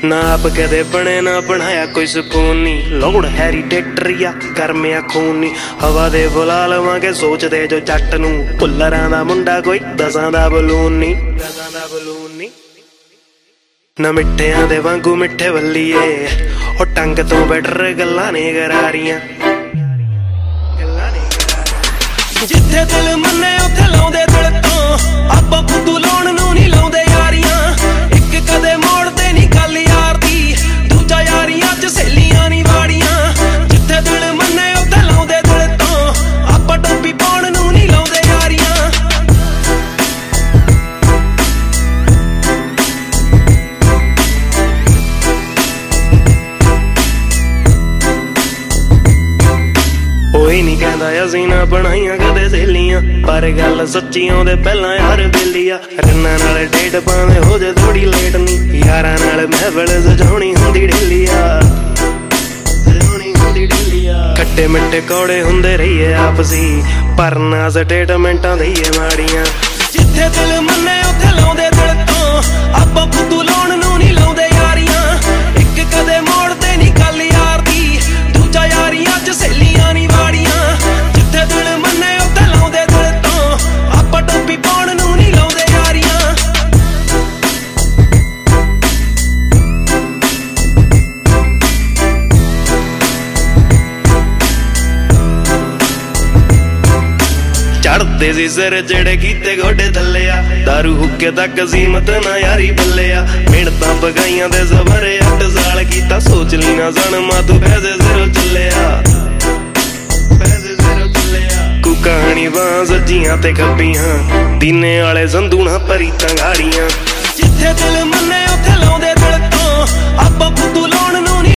ना आप कदे बने ना बनाया कोई सुकून नी, लोड़ हैरी टेक्टरिया गर्मिया खून नी। हवा दे बुला लवांगे सोचदे जो जट नूं, भुल्लरां दा मुंडा कोई दसां दा बलून नी। ना मिठियां दे वांगू मिठे वल्लीए, ओ टंग तो बैटर गल्लां ने करारियां। जिथे दिल मन्ने उत्थे लाउंदे दिल तो, आपां फुद्दू लाउण नूं नी लाउंदे यारियां। इक कदे मोड़दे नी गल यार दी, दूजा यारियां च सहेलियां नी वाड़ियां। जिथे दिल मन्ने उत्थे लाउंदे दिल तो, आपां टोपी पाउण नूं नी लाउंदे यारियां। कोई नहीं कहता असीं ना बनाइयां कदे सहेलियां, पर गल सच्ची आउंदे पहलां यार बेलिया। रन्ना नाल डेट पावे हो जे थोड़ी लेट नी, यारां नाल महफल सजाउणी हुंदी ढेलिया। खट्टे मिट्टे कौड़े हुंदे रहिए आपसी, पर ना स्टेटमेंटां दईए माड़ियां। जिथे दिल मन्ने उत्थे लाउंदे दिल तो, आपां फुद्दू लाउण नूं नी लाउंदे यारियां। इक कदे मोड़दे नी गल यार दी, दूजा यारियां च सहेलियां नी वाड़ियां। जिथे दिल मन्ने उत्थे लाउंदे दिल तो, आपां टोपी पाउण नूं नी लाउंदे यारियां। चढ़दे सी सिर जेड़े कीते गोडे थल्लेआ, दारू हुक्के तक सीमत ना यारी बल्लेआ। मिहनतां पगाइयां ते सबर 8 साल कीता, सोच ली ना सन मां तू पैसे सिरों चलेआ। कहानी बां सज्जियां ते खब्बियां, दीने वाले संदूना भरी तंगाड़ियां। जिथे दिल मन्ने